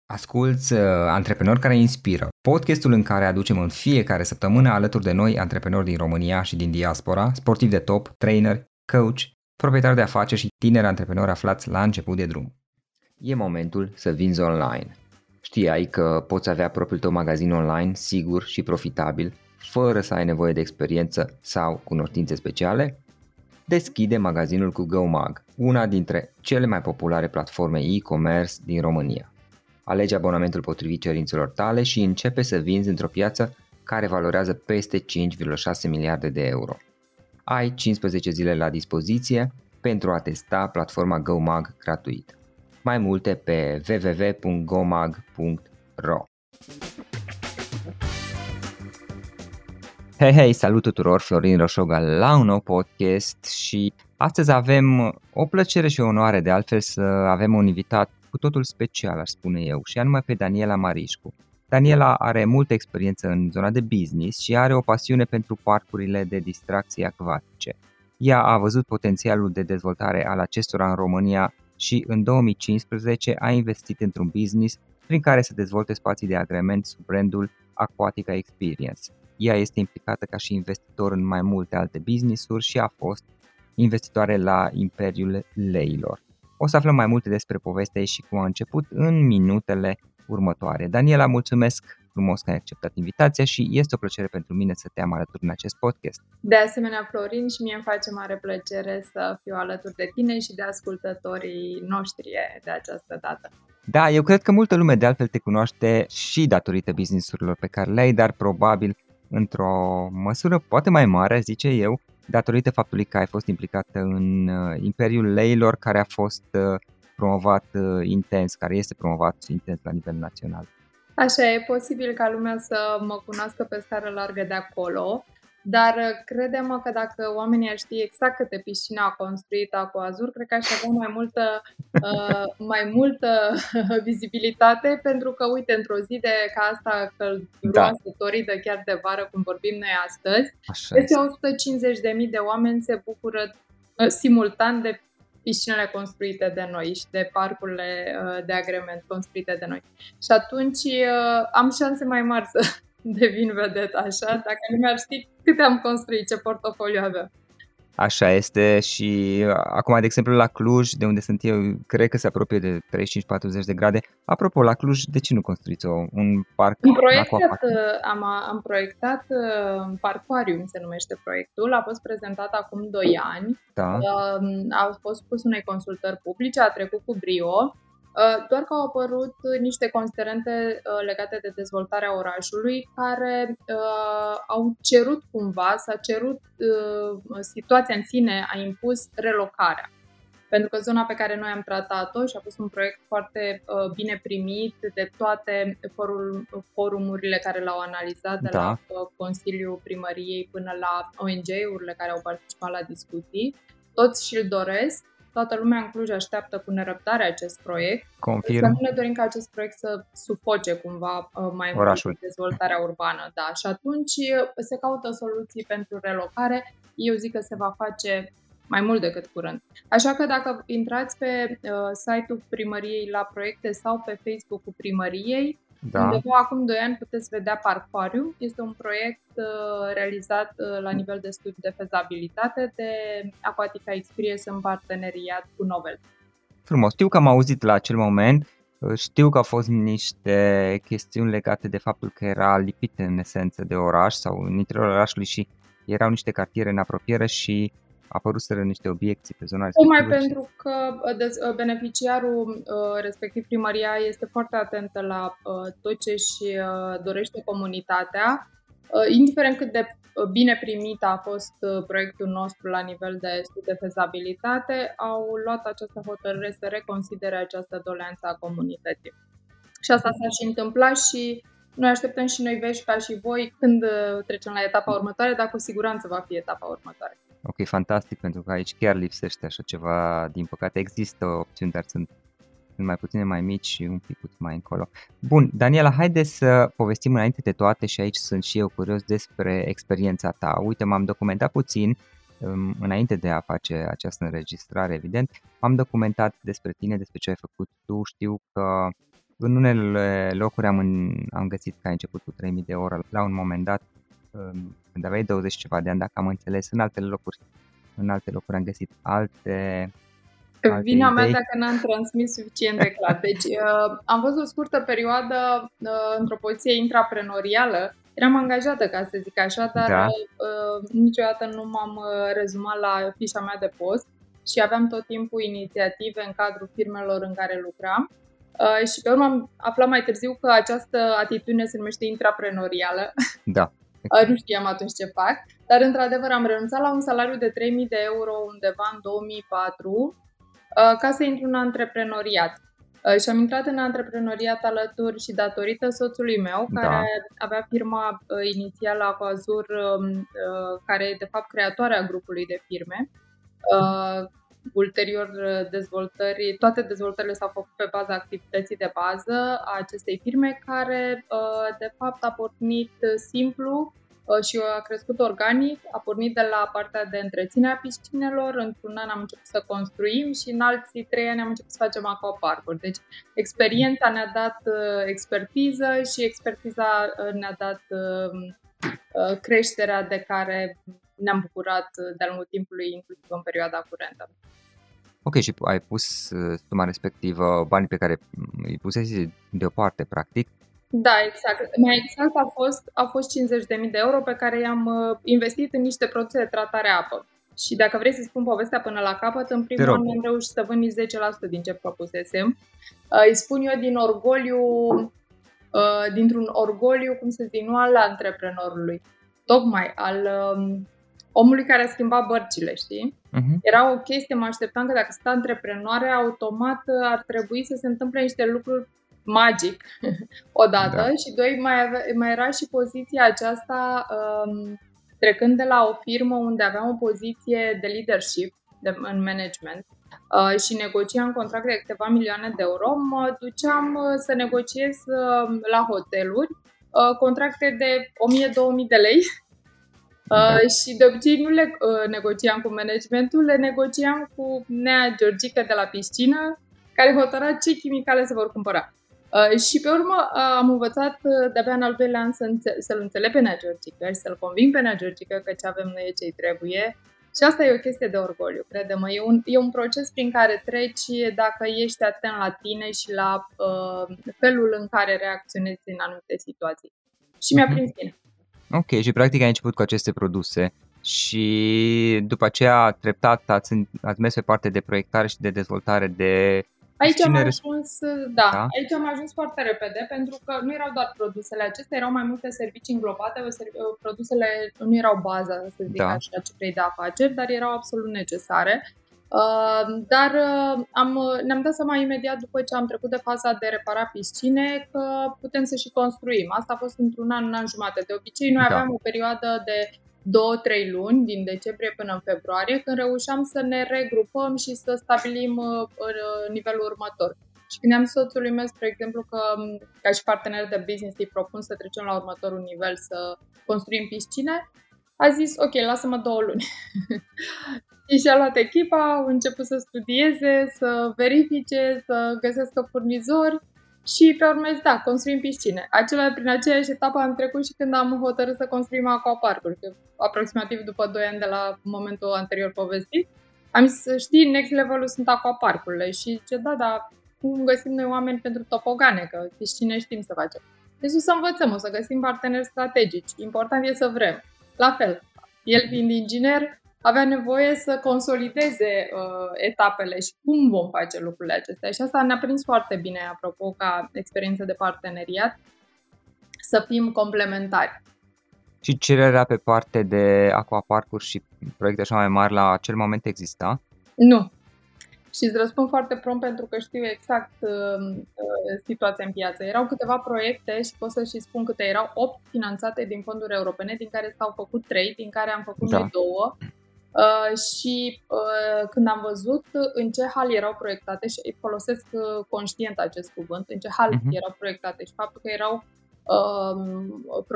Asculți Antreprenori care inspiră, podcastul în care aducem în fiecare săptămână alături de noi antreprenori din România și din diaspora, sportivi de top, trainer, coach, proprietari de afaceri și tineri antreprenori aflați la început de drum. E momentul să vinzi online. Știai că poți avea propriul tău magazin online sigur și profitabil, fără să ai nevoie de experiență sau cunoștințe speciale? Deschide magazinul cu GoMag, una dintre cele mai populare platforme e-commerce din România. Alege abonamentul potrivit cerințelor tale și începe să vinzi într-o piață care valorează peste 5,6 miliarde de euro. Ai 15 zile la dispoziție pentru a testa platforma GoMag gratuit. Mai multe pe www.gomag.ro. Hei, salut tuturor, Florin Roșoga la un nou podcast și astăzi avem o plăcere și o onoare de altfel să avem un invitat cu totul special, aș spune eu, și anume pe Daniela Marișcu. Daniela are multă experiență în zona de business și are o pasiune pentru parcurile de distracție acvatice. Ea a văzut potențialul de dezvoltare al acestora în România și în 2015 a investit într-un business prin care să dezvolte spații de agrement sub brandul Aquatica Experience. Ea este implicată ca și investitor în mai multe alte business-uri și a fost investitoare la Imperiul Leilor. O să aflăm mai multe despre povestea ei și cum a început în minutele următoare. Daniela, mulțumesc frumos că ai acceptat invitația și este o plăcere pentru mine să te am alături în acest podcast. De asemenea, Florin, și mie îmi face mare plăcere să fiu alături de tine și de ascultătorii noștri de această dată. Da, eu cred că multă lume de altfel te cunoaște și datorită business-urilor pe care le-ai, dar probabil într-o măsură poate mai mare, zice eu, datorită faptului că ai fost implicată în Imperiul Leilor, care a fost promovat intens, care este promovat intens la nivel național. Așa, e posibil ca lumea să mă cunoască pe scară largă de acolo, dar crede-mă că dacă oamenii ar ști exact câte piscine a construit Aquazur, cred că aș avea mai multă vizibilitate, pentru că, uite, într-o zi de ca asta călduroasă, toridă, chiar de vară, cum vorbim noi astăzi, peste 150.000 de oameni se bucură simultan de piscinele construite de noi și de parcurile de agrement construite de noi. Și atunci am șanse mai mari să devin vedetă, așa, dacă lumea ar ști câte am construit, ce portofoliu avem. Așa este și acum, de exemplu, la Cluj, de unde sunt eu, cred că se apropie de 35-40 de grade. Apropo, la Cluj, de ce nu construiți un parc? Am proiectat Parcarium, se numește proiectul, a fost prezentat acum 2 ani, da. A fost pus unei consultări publice, a trecut cu brio, doar că au apărut niște considerente legate de dezvoltarea orașului care au cerut cumva, situația în sine a impus relocarea. Pentru că zona pe care noi am tratat-o și a fost un proiect foarte bine primit de toate forumurile care l-au analizat, de la Consiliul Primăriei până la ONG-urile care au participat la discuții, toți și-l doresc. Toată lumea în Cluj așteaptă cu nerăbdare acest proiect. Confirm. Să nu ne dorim ca acest proiect să sufoce cumva mai mult dezvoltarea urbană. Da. Și atunci se caută soluții pentru relocare. Eu zic că se va face mai mult decât curând. Așa că dacă intrați pe site-ul primăriei la proiecte sau pe Facebook-ul primăriei, undeva acum 2 ani puteți vedea Parcarium. Este un proiect realizat la nivel de studiu de fezabilitate de Aquatica Experience în parteneriat cu Novel. Frumos. Știu că am auzit la acel moment, știu că au fost niște chestiuni legate de faptul că era lipit în esență de oraș sau în interiorul orașului și erau niște cartiere în apropiere și apăruseră niște obiecții pe zona respectivă. Tocmai pentru că beneficiarul, respectiv primăria, este foarte atentă la tot ce își dorește comunitatea. Indiferent cât de bine primit a fost proiectul nostru la nivel de studiu de fezabilitate, au luat această hotărâre să reconsidere această doleanță a comunității. Și asta s-a și întâmplat și noi așteptăm și noi vești ca și voi când trecem la etapa următoare, dar cu siguranță va fi etapa următoare. Ok, fantastic, pentru că aici chiar lipsește așa ceva, din păcate există opțiuni, dar sunt mai puține mai mici și un pic mai încolo. Bun, Daniela, haide să povestim înainte de toate și aici sunt și eu curios despre experiența ta. Uite, m-am documentat puțin înainte de a face această înregistrare, evident, m-am documentat despre tine, despre ce ai făcut tu. Știu că În unele locuri am găsit că ai început cu 3.000 de euro la un moment dat, când aveai 20 ceva de ani, dacă am înțeles. În alte locuri am găsit alte Vina mea idei. dacă n-am transmis suficient de clar. Deci am fost o scurtă perioadă într-o poziție intraprenorială. Eram angajată, ca să zic așa, dar niciodată nu m-am rezumat la fișa mea de post și aveam tot timpul inițiative în cadrul firmelor în care lucram. Și pe urmă am aflat mai târziu că această atitudine se numește intraprenorială. Da. Nu știam atunci ce fac, dar într-adevăr am renunțat la un salariu de 3.000 de euro undeva în 2004 ca să intru în antreprenoriat. Și am intrat în antreprenoriat alături și datorită soțului meu, care avea firma inițială Aquazur, care e de fapt creatoarea grupului de firme. Ulterior toate dezvoltările s-au făcut pe baza activității de bază a acestei firme, care de fapt a pornit simplu și a crescut organic, a pornit de la partea de întreținere a piscinelor. Într-un an am început să construim și în alții 3 ani am început să facem aquaparkuri. Deci experiența ne-a dat expertiză și expertiza ne-a dat creșterea de care ne-am bucurat de-a lungul timpului, inclusiv în perioada curentă. Ok, și ai pus suma respectivă, banii pe care îi pusesi deoparte, practic? Da, exact. Mai exact a fost 50.000 de euro pe care i-am investit în niște produse de tratare a apă. Și dacă vrei să spun povestea până la capăt, în primul an am reușit să vând 10% din ce propusesem. Îi spun eu dintr-un orgoliu, cum să zic, nu al antreprenorului, tocmai al omului care a schimbat bărcile, știi? Era o chestie, mă așteptam că dacă sunt antreprenoare, automat ar trebui să se întâmple niște lucruri magic, odată, și doi, mai era și poziția aceasta, trecând de la o firmă unde aveam o poziție de leadership în management și negociam contracte de câteva milioane de euro, mă duceam să negociez la hoteluri contracte de 1.000-2.000 de lei. Și de obicei nu le negociam cu managementul, le negociam cu Nea Georgica de la piscină, care hotăra ce chimicale se vor cumpăra. Și pe urmă am învățat de-abia în al doilea an să-l înțeleg pe Nea Georgica și să-l conving pe Nea Georgica că ce avem noi e ce-i trebuie. Și asta e o chestie de orgoliu, crede-mă. E un proces prin care treci dacă ești atent la tine și la felul în care reacționezi în anumite situații. Și mi-a prins bine. Ok, și practic ai început cu aceste produse și după aceea treptat ați mers pe partea de proiectare și de dezvoltare de... Aici am ajuns foarte repede, pentru că nu erau doar produsele acestea, erau mai multe servicii înglobate. Produsele nu erau baza, să zic așa, cifrei de afaceri, dar erau absolut necesare. Dar ne-am dat seama imediat după ce am trecut de faza de repara piscine că putem să și construim. Asta a fost într-un an jumate. De obicei noi aveam o perioadă de 2-3 luni, din decembrie până în februarie, când reușeam să ne regrupăm și să stabilim nivelul următor. Și când am soțului meu, spre exemplu, că ca și partener de business îi propun să trecem la următorul nivel, să construim piscine, a zis, ok, lasă-mă 2 luni. Și a luat echipa, au început să studieze, să verifice, să găsească furnizori și pe urmă construim piscine. Prin aceeași etapă am trecut și când am hotărât să construim aquaparkuri, aproximativ după 2 ani de la momentul anterior povestit. Am zis, știi, next level-ul sunt aquaparkurile și ce cum găsim noi oameni pentru topogane, că piscine știm să facem. Deci o să învățăm, o să găsim parteneri strategici. Important e să vrem. La fel, el fiind inginer, avea nevoie să consolideze etapele și cum vom face lucrurile acestea. Și asta ne-a prins foarte bine, apropo, ca experiență de parteneriat, să fim complementari. Și cererea pe parte de aquaparkuri și proiecte așa mai mari la acel moment exista? Nu. Și îți răspund foarte prompt pentru că știu exact situația în piață. Erau câteva proiecte și pot să și spun câte erau, 8 finanțate din fonduri europene, din care s-au făcut 3, din care am făcut noi 2. Și când am văzut în ce hal erau proiectate, și folosesc conștient acest cuvânt, în ce hal erau proiectate și faptul că erau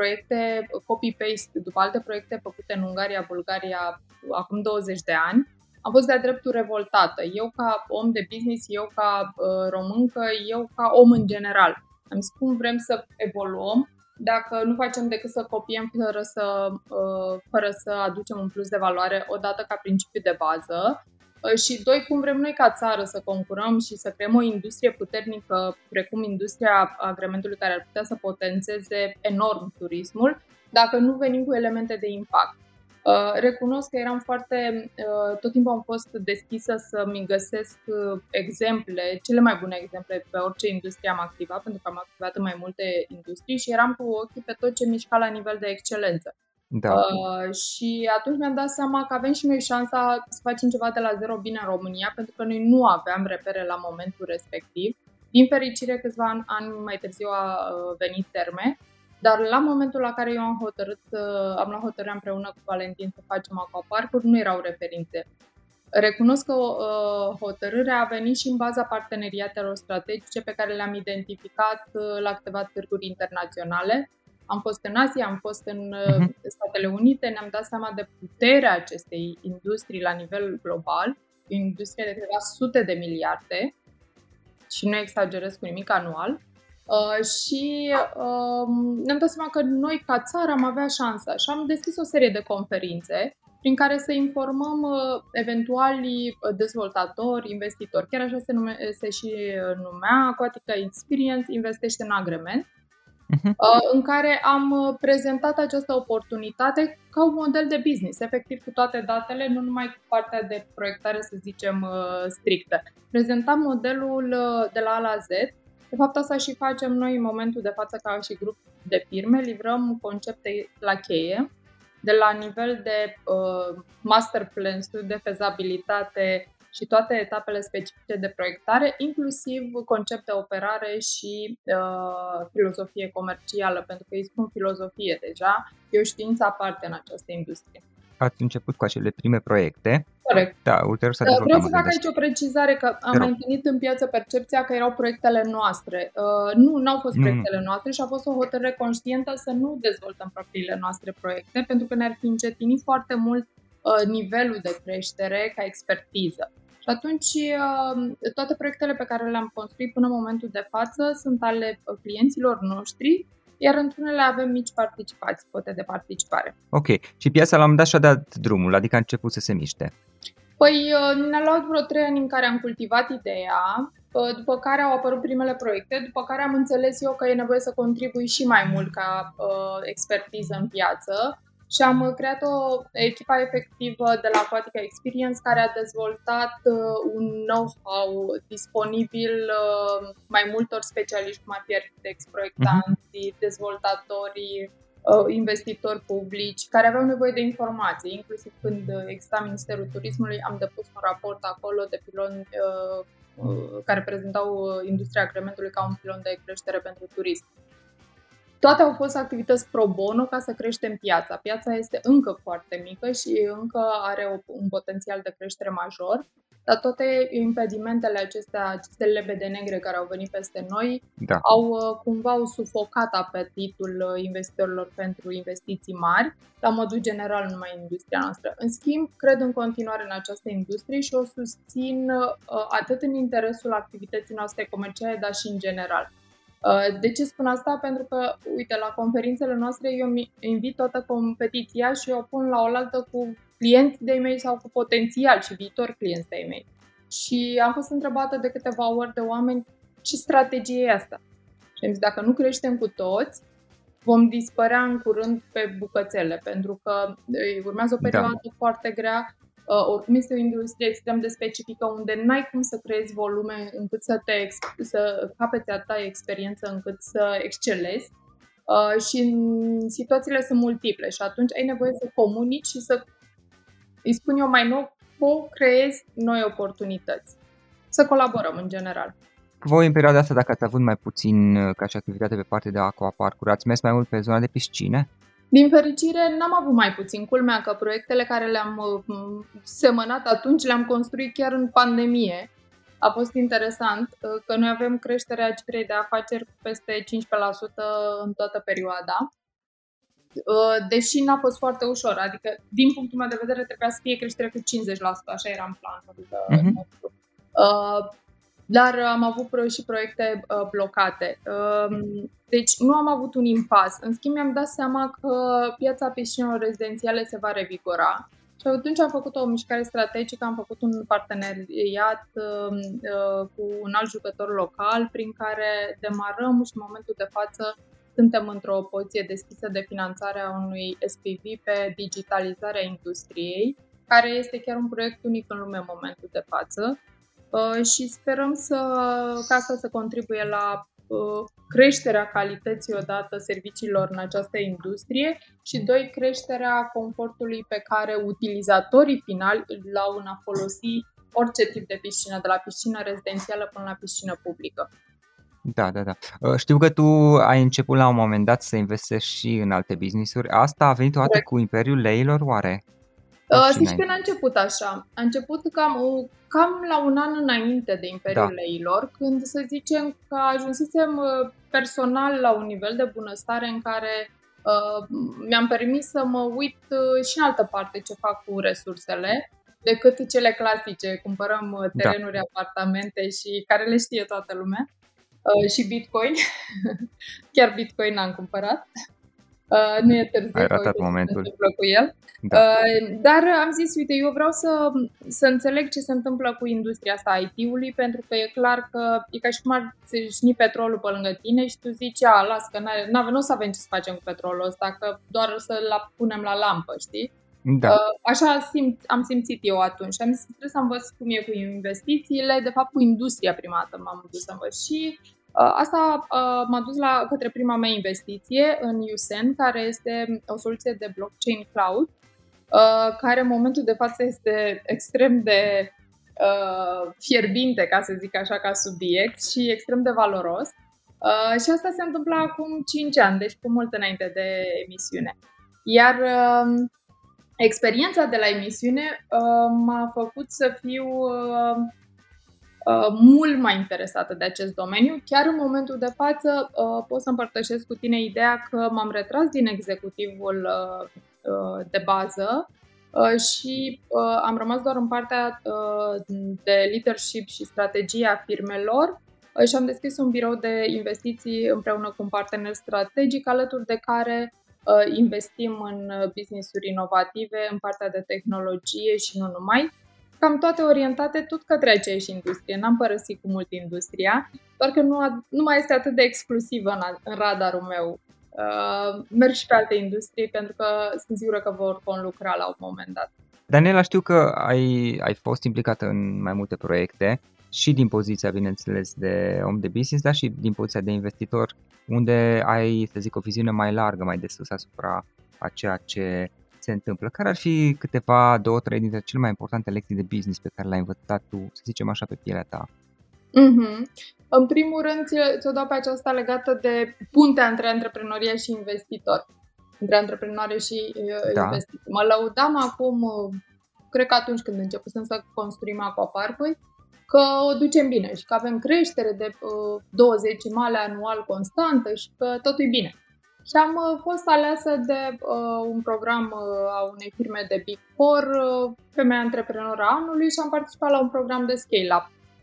proiecte copy-paste după alte proiecte făcute în Ungaria, Bulgaria, acum 20 de ani, am fost de-a dreptul revoltată. Eu ca om de business, eu ca româncă, eu ca om în general. Am zis cum vrem să evoluăm dacă nu facem decât să copiem fără să aducem un plus de valoare, odată ca principiu de bază. Și doi, cum vrem noi ca țară să concurăm și să creăm o industrie puternică, precum industria agrementului, care ar putea să potențeze enorm turismul, dacă nu venim cu elemente de impact. Recunosc că tot timpul am fost deschisă să-mi găsesc exemple, cele mai bune exemple pe orice industrie am activat, pentru că am activat în mai multe industrii și eram cu ochii pe tot ce mișca la nivel de excelență. Da. Și atunci mi-am dat seama că avem și noi șansa să facem ceva de la zero bine în România, pentru că noi nu aveam repere la momentul respectiv. Din fericire, câțiva ani mai târziu a venit Terme, dar la momentul la care eu am luat hotărârea împreună cu Valentin să facem aquaparcuri, nu erau referințe. Recunosc că hotărârea a venit și în baza parteneriatelor strategice pe care le-am identificat la câteva târguri internaționale. Am fost în Asia, am fost în Statele Unite, ne-am dat seama de puterea acestei industrii la nivel global, o industrie de câteva sute de miliarde și nu exagerez cu nimic anual. Și ne-am dat seama că noi ca țară am avea șansa și am deschis o serie de conferințe prin care să informăm eventualii dezvoltatori, investitori, chiar așa se și numea Aquatica Experience investește în agrement, în care am prezentat această oportunitate ca un model de business, efectiv cu toate datele, nu numai cu partea de proiectare, să zicem, strictă. Prezentam modelul de la A la Z. De fapt, asta și facem noi în momentul de față ca și grup de firme, livrăm concepte la cheie, de la nivel de master plan, studiu de fezabilitate și toate etapele specifice de proiectare, inclusiv concept de operare și filozofie comercială, pentru că îi spun filozofie deja, e o știință aparte în această industrie. Ați început cu acele prime proiecte. Corect. Da, ulterior s-a dezvoltat. Vreau să fac aici o precizare, că am mai întâlnit în piață percepția că erau proiectele noastre. Nu au fost proiectele noastre și a fost o hotărâre conștientă să nu dezvoltăm propriile noastre proiecte, pentru că ne-ar fi încetinit foarte mult nivelul de creștere ca expertiză. Și atunci toate proiectele pe care le-am construit până în momentul de față sunt ale clienților noștri, iar într-unele avem mici participații, cote de participare. Ok. Și piața la un moment dat și-a dat drumul, adică a început să se miște. Păi ne-a luat vreo 3 ani în care am cultivat ideea, după care au apărut primele proiecte, după care am înțeles eu că e nevoie să contribui și mai mult ca expertiză în piață și am creat o echipă efectivă de la Aquatica Experience care a dezvoltat un know-how disponibil mai multor specialiști, cum ar fi arhitecți, proiectanți, dezvoltatori, investitori publici care aveau nevoie de informații, inclusiv când exista Ministerul Turismului, am depus un raport acolo de piloni care prezentau industria agrementului ca un pilon de creștere pentru turism. Toate au fost activități pro bono ca să creștem piața. Piața este încă foarte mică și încă are un potențial de creștere major, dar toate impedimentele acestea, aceste lebede negre care au venit peste noi, au sufocat apetitul investitorilor pentru investiții mari, la modul general numai în industria noastră. În schimb, cred în continuare în această industrie și o susțin atât în interesul activității noastre comerciale, dar și în general. De ce spun asta? Pentru că, uite, la conferințele noastre eu invit toată competiția și o pun la oaltă cu clienți de-ai mei sau cu potențial și viitori clienți de-ai mei. Și am fost întrebată de câteva ori de oameni ce strategie e asta. Și am zis, dacă nu creștem cu toți, vom dispărea în curând pe bucățele, pentru că urmează o perioadă foarte grea. Oricum este o industrie extrem de specifică unde n-ai cum să creezi volume încât să capeți atâta experiență încât să excelezi și situațiile sunt multiple și atunci ai nevoie să comunici și să, îi spun eu mai nou, co-creezi noi oportunități. Să colaborăm în general. Voi în perioada asta, dacă ați avut mai puțin ca și activitate pe partea de aquaparcuri, ați mers mai mult pe zona de piscine? Din fericire, n-am avut mai puțin. Culmea că proiectele care le-am semănat atunci le-am construit chiar în pandemie. A fost interesant că noi avem creșterea cifrei de afaceri cu peste 15% în toată perioada. deși n-a fost foarte ușor, adică din punctul meu de vedere trebuia să fie creștere cu 50%, așa era în planul nostru. Dar am avut și proiecte blocate. Deci nu am avut un impas. În schimb, mi-am dat seama că piața piscinelor rezidențiale se va revigora. Și atunci am făcut o mișcare strategică, am făcut un parteneriat cu un alt jucător local prin care demarăm și în momentul de față suntem într-o poziție deschisă de finanțare a unui SPV pe digitalizarea industriei, care este chiar un proiect unic în lume în momentul de față. Și sperăm ca asta să contribuie la creșterea calității odată serviciilor în această industrie și doi, creșterea confortului pe care utilizatorii finali îl au în a folosi orice tip de piscină, de la piscină rezidențială până la piscină publică. Da. Știu că tu ai început la un moment dat să investești și în alte business-uri. Asta a venit o dată cu Imperiul Leilor, oare? Zici că n-a început așa. A început cam la un an înainte de Imperiul Leilor, când să zicem că ajunsesem personal la un nivel de bunăstare în care mi-am permis să mă uit și în altă parte ce fac cu resursele, decât cele clasice, cumpărăm terenuri, apartamente și care le știe toată lumea, și Bitcoin. Chiar Bitcoin n-am cumpărat. Nu e târziu, ai ratat momentul cu el. Dar am zis, uite, eu vreau să înțeleg ce se întâmplă cu industria asta IT-ului, pentru că e clar că e ca și cum ar țâșni petrolul pe lângă tine și tu zici, las că nu o să avem ce să facem cu petrolul ăsta, că doar să-l punem la lampă, știi? Așa am simțit eu atunci și am zis, trebuie să învăț cum e cu investițiile, de fapt cu industria prima dată m-am dus să învăț și asta m-a dus către prima mea investiție în Usen, care este o soluție de blockchain cloud, care în momentul de față este extrem de fierbinte, ca să zic așa, ca subiect și extrem de valoros. Și asta se întâmplă acum 5 ani, deci cu mult înainte de emisiune. Iar experiența de la emisiune m-a făcut să fiu mult mai interesată de acest domeniu. Chiar în momentul de față pot să împărtășesc cu tine ideea că m-am retras din executivul de bază și am rămas doar în partea de leadership și strategia firmelor și am deschis un birou de investiții împreună cu un partener strategic, alături de care investim în business-uri inovative, în partea de tehnologie și nu numai. Cam toate orientate tot către aceeași industrie. N-am părăsit cu mult industria, doar că nu mai este atât de exclusivă în radarul meu. Merg și pe alte industrii pentru că sunt sigură că vor conlucra la un moment dat. Daniela, știu că ai fost implicată în mai multe proiecte și din poziția, bineînțeles, de om de business, dar și din poziția de investitor, unde ai, să zic, o viziune mai largă, mai de sus asupra a ceea ce se întâmplă. Care ar fi câteva, 2-3 dintre cele mai importante lecții de business pe care le-ai învățat tu, să zicem așa, pe pielea ta? În primul rând, ți-o dau pe aceasta legată de puntea între antreprenorie și investitor. Între antreprenoare și investitor. Mă lăudam acum, cred că atunci când începusem să construim aquapark-uri, că o ducem bine și că avem creștere de 20 male anual constantă și că totul e bine. Și am fost aleasă de un program a unei firme de Big Four, Femeia Antreprenor a Anului, și am participat la un program de scale-up.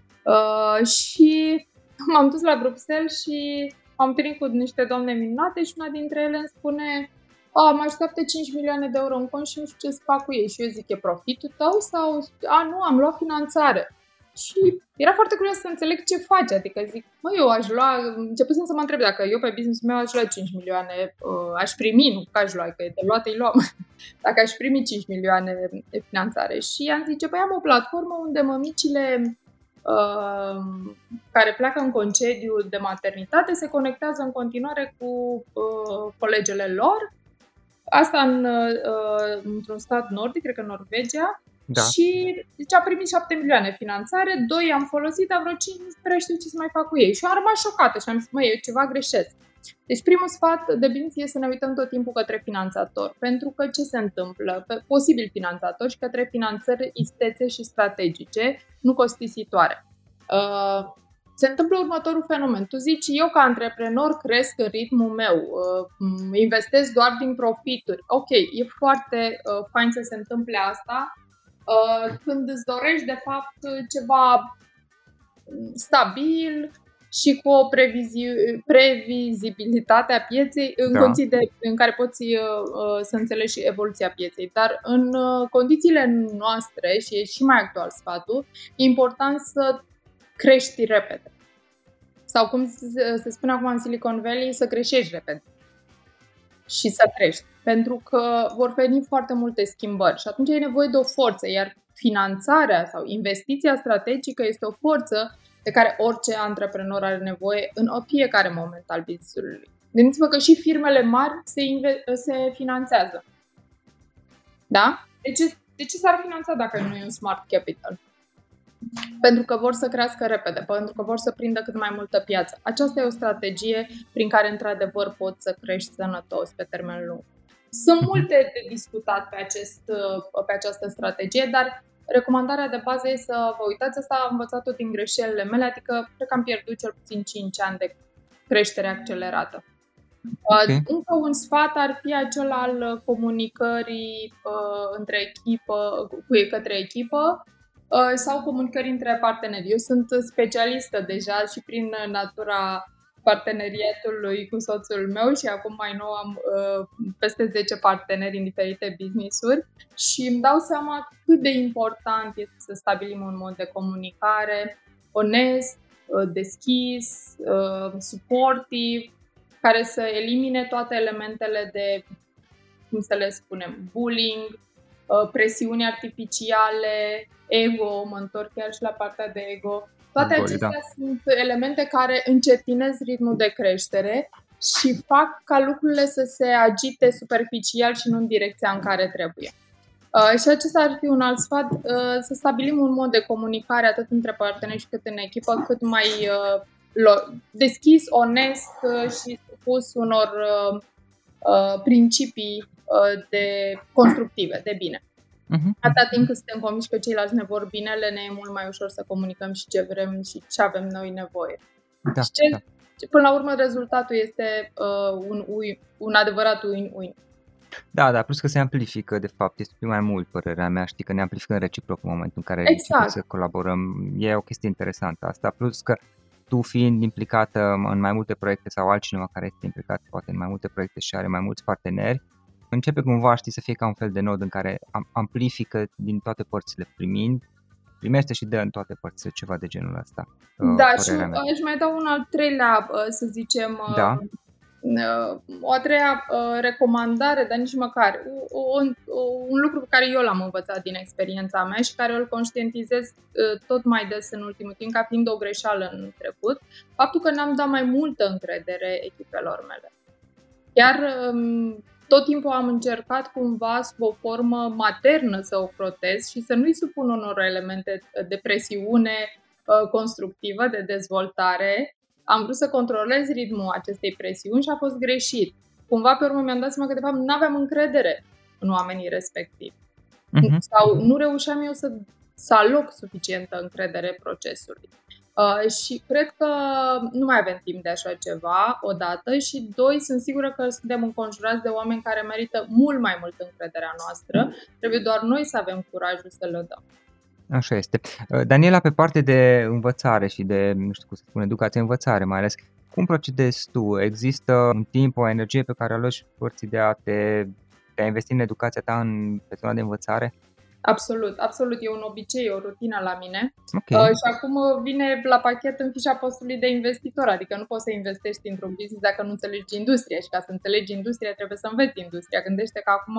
Și m-am dus la Bruxelles și am întâlnit cu niște doamne minunate și una dintre ele îmi spune: mă așteaptă 5 milioane de euro în cont și nu știu ce să fac cu ei. Și eu zic, e profitul tău sau? Nu, am luat finanțare. Și era foarte curios să înțeleg ce face, adică zic, eu aș lua, începusem să mă întreb dacă eu pe business-ul meu aș lua 5 milioane, aș primi, nu că aș lua, că de luat îi luăm, dacă aș primi 5 milioane de finanțare. Și am zice, am o platformă unde mămicile care pleacă în concediu de maternitate se conectează în continuare cu colegele lor, asta într-un stat nordic, cred că Norvegia. Da. Și deci a primit 7 milioane finanțare, 2 am folosit, dar vreo 5 nu prea știu ce să mai fac cu ei. Și am rămas șocată și am zis, eu ceva greșesc. Deci primul sfat de business este să ne uităm tot timpul către finanțator, pentru că ce se întâmplă? Posibil finanțator și către finanțări istețe și strategice, nu costisitoare. se întâmplă următorul fenomen. Tu zici, eu ca antreprenor cresc în ritmul meu, investesc doar din profituri. Ok, e foarte fain să se întâmple asta când îți dorești de fapt ceva stabil și cu o previzibilitate a pieței în condiții în care poți să înțelegi evoluția pieței. Dar în condițiile noastre, și e și mai actual sfatul, e important să crești repede. Sau cum se spune acum în Silicon Valley, să creștești repede. Și să crești. Pentru că vor veni foarte multe schimbări și atunci ai nevoie de o forță, iar finanțarea sau investiția strategică este o forță de care orice antreprenor are nevoie în fiecare moment al business-ului. Gândiți-vă că și firmele mari se finanțează. Da? De ce s-ar finanța dacă nu e un smart capital? Pentru că vor să crească repede, pentru că vor să prindă cât mai multă piață. Aceasta e o strategie prin care, într-adevăr, poți să crești sănătos pe termen lung. Sunt multe de discutat pe această strategie, dar recomandarea de bază e să vă uitați. Asta am învățat-o din greșelile mele, adică cred că am pierdut cel puțin 5 ani de creștere accelerată. Okay. Încă un sfat ar fi acel al comunicării către echipă sau comunicări între parteneri. Eu sunt specialistă deja și prin natura parteneriatului cu soțul meu și acum mai nou am peste 10 parteneri în diferite business-uri și îmi dau seama cât de important este să stabilim un mod de comunicare onest, deschis, suportiv, care să elimine toate elementele de, cum să le spunem, bullying, presiuni artificiale, ego, mă întorc chiar și la partea de ego. Toate acestea sunt elemente care încetinez ritmul de creștere și fac ca lucrurile să se agite superficial și nu în direcția în care trebuie. Și acesta ar fi un alt sfat, să stabilim un mod de comunicare atât între parteneri și cât în echipă, cât mai deschis, onest și supus unor principii constructive, de bine. Atâta timp cât suntem convinși că ceilalți ne vor binele, ne e mult mai ușor să comunicăm și ce vrem și ce avem noi nevoie. Până la urmă, rezultatul este un adevărat win-win. Da, plus că se amplifică, de fapt, este mai mult, părerea mea, știi, că ne amplificăm reciproc în momentul în care începem să colaborăm. E o chestie interesantă asta, plus că tu fiind implicată în mai multe proiecte sau altcineva care este implicat poate în mai multe proiecte și are mai mulți parteneri, începe cumva, știi, să fie ca un fel de nod în care amplifică din toate părțile primește și dă în toate părțile ceva de genul ăsta. Da, și aș mai da un al treilea, să zicem, o a treia recomandare, dar nici măcar, un lucru pe care eu l-am învățat din experiența mea și care îl conștientizez tot mai des în ultimul timp ca fiind o greșeală în trecut, faptul că n-am dat mai multă încredere echipelor mele. Chiar tot timpul am încercat cumva sub o formă maternă să o protez și să nu-i supun unor elemente de presiune constructivă, de dezvoltare. Am vrut să controlez ritmul acestei presiuni și a fost greșit. Cumva pe urmă mi-am dat seama că de fapt nu aveam încredere în oamenii respectivi. Sau nu reușeam eu să aloc suficientă încredere procesului. Și cred că nu mai avem timp de așa ceva, odată, și doi, sunt sigură că suntem înconjurați de oameni care merită mult mai mult încrederea noastră. Trebuie doar noi să avem curajul să le dăm. Așa este. Daniela, pe parte de învățare și de, nu știu cum să spun, educație învățare mai ales, cum procedezi tu? Există un timp, o energie pe care o aloci părții de a investi în educația ta în perioada de învățare? Absolut. E un obicei, o rutină la mine. Okay. Și acum vine la pachet în fișa postului de investitor, adică nu poți să investești într-un business dacă nu înțelegi industria și ca să înțelegi industria trebuie să înveți industria. Gândește că acum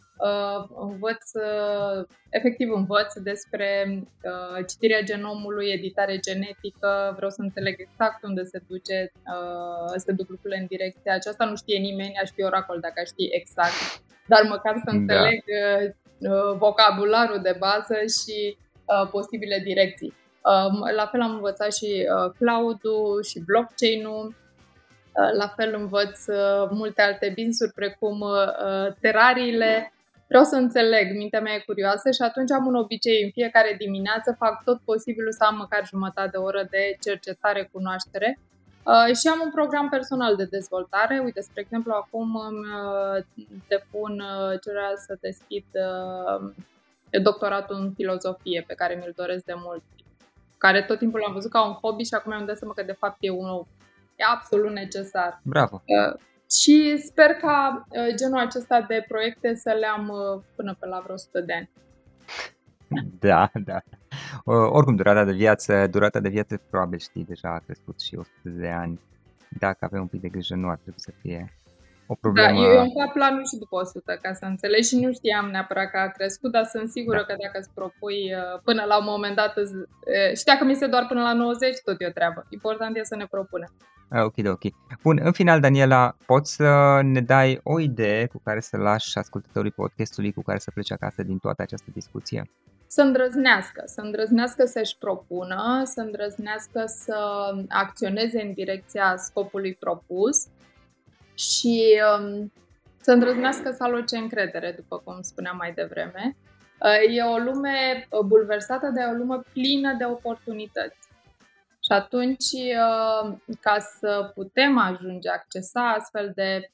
învăț despre citirea genomului, editare genetică, vreau să înțeleg exact unde se duc lucrurile în direcția aceasta. Nu știe nimeni, aș fi oracol dacă aș ști exact, dar măcar să înțeleg vocabularul de bază și posibile direcții. La fel am învățat și cloud-ul și blockchain-ul. La fel învăț multe alte business-uri precum terariile. vreau să înțeleg, mintea mea e curioasă și atunci am un obicei, în fiecare dimineață fac tot posibilul să am măcar jumătate de oră de cercetare, cunoaștere și am un program personal de dezvoltare. Uite, spre exemplu, acum îmi depun cererea să deschid doctoratul în filozofie, pe care mi-l doresc de mult, care tot timpul l-am văzut ca un hobby și acum mi-am dat seama că de fapt e absolut necesar. Bravo! Și sper ca genul acesta de proiecte să le am până pe la vreo 100 de ani. Da. Oricum, durata de viață probabil știi deja a crescut și 100 de ani. Dacă avem un pic de grijă, nu ar trebui să fie o problemă. Da, eu îmi fac planul și după 100, ca să înțelegi, și nu știam neapărat că a crescut, dar sunt sigură că dacă îți propui până la un moment dat, și dacă mi se doar până la 90, tot e o treabă. Important e să ne propunem. Ok. Bun, în final, Daniela, poți să ne dai o idee cu care să lași ascultătorii podcastului, cu care să pleci acasă din toată această discuție? Să îndrăznească să-și propună, să îndrăznească să acționeze în direcția scopului propus și să îndrăznească să aloce încredere, după cum spuneam mai devreme. E o lume bulversată, dar e o lume plină de oportunități. Și atunci, ca să putem ajunge a accesa astfel de,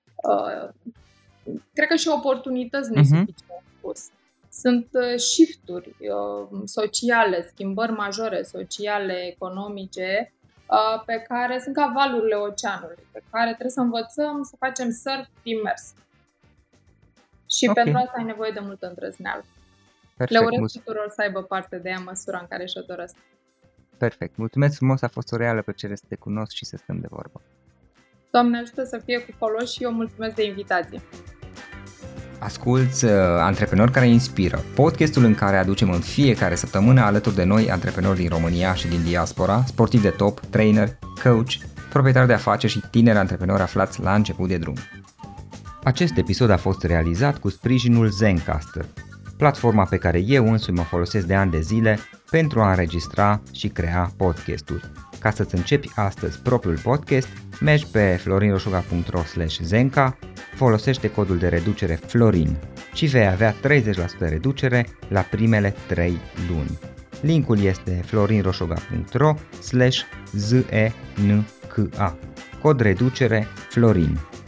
cred că și oportunități nesuficient spus. Sunt shift-uri sociale, schimbări majore sociale, economice, pe care sunt ca valurile oceanului, pe care trebuie să învățăm să facem surf din mers. Și pentru asta ai nevoie de multă îndrăzneală. Le urez tuturor să aibă parte de ea în măsura în care și-o doresc. Perfect. Mulțumesc frumos, a fost o reală plăcere să te cunosc și să stăm de vorbă. Doamne ajută să fie cu folos și eu mulțumesc de invitație. Asculți Antreprenori care inspiră, podcastul în care aducem în fiecare săptămână alături de noi antreprenori din România și din diaspora, sportivi de top, trainer, coach, proprietari de afaceri și tineri antreprenori aflați la început de drum. Acest episod a fost realizat cu sprijinul Zencastr, platforma pe care eu însumi mă folosesc de ani de zile pentru a înregistra și crea podcasturi. Ca să-ți începi astăzi propriul podcast, mergi pe florinroșoga.ro/zenca, folosește codul de reducere FLORIN și vei avea 30% reducere la primele 3 luni. Linkul este florinroșoga.ro/zenca. Cod reducere FLORIN.